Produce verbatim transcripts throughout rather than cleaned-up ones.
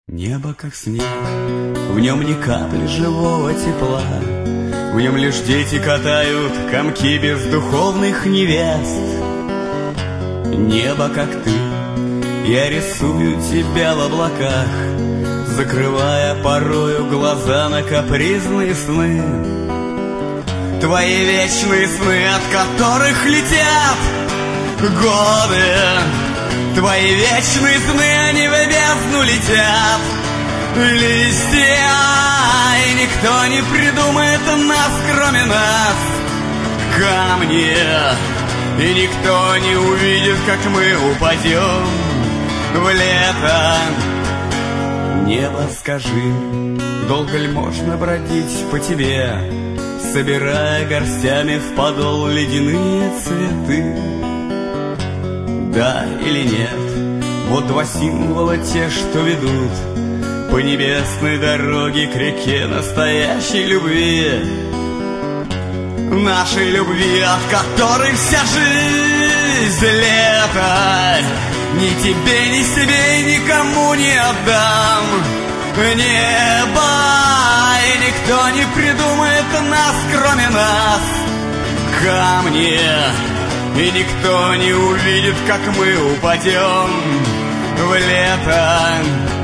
Небо как снег, в нем ни капли живого тепла, в нем лишь дети катают комки бездуховных невест. Небо как ты, я рисую тебя в облаках, закрывая порою глаза на капризные сны. Твои вечные сны, от которых летят годы, твои вечные сны, они в бездну летят. Листья, и никто не придумает нас, кроме нас. Камни, и никто не увидит, как мы упадем в лето. Небо, скажи, долго ли можно бродить по тебе, собирая горстями в подол ледяные цветы? Да или нет? Вот два символа, те, что ведут по небесной дороге к реке настоящей любви. Нашей любви, от которой вся жизнь лето. Ни тебе, ни себе, никому не отдам. Небо, и никто не придумает нас, кроме нас. Камни, и никто не увидит, как мы упадем в лето.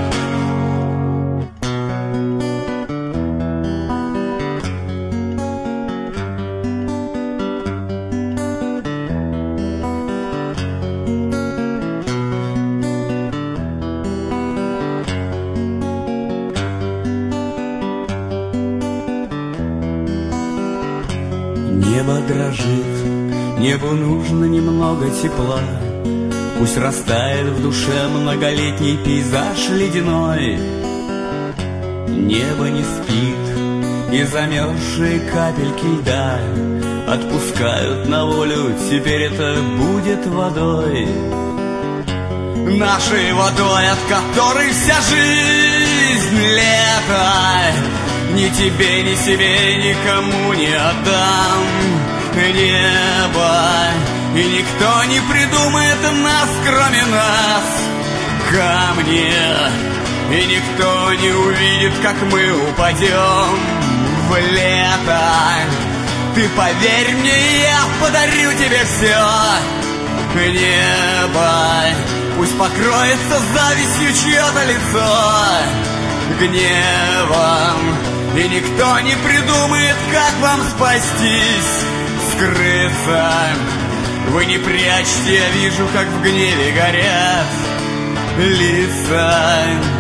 Небо дрожит, небу нужно немного тепла. Пусть растает в душе многолетний пейзаж ледяной. Небо не спит, и замерзшие капельки льда отпускают на волю, теперь это будет водой. Нашей водой, от которой вся жизнь лето. Ни тебе, ни себе, никому не отдам. Небо, и никто не придумает нас, кроме нас. Камни, и никто не увидит, как мы упадем в лето. Ты поверь мне, я подарю тебе все. Небо, пусть покроется завистью чье-то лицо гневом, и никто не придумает, как вам спастись, скрыться. Вы не прячьте, я вижу, как в гневе горят лица.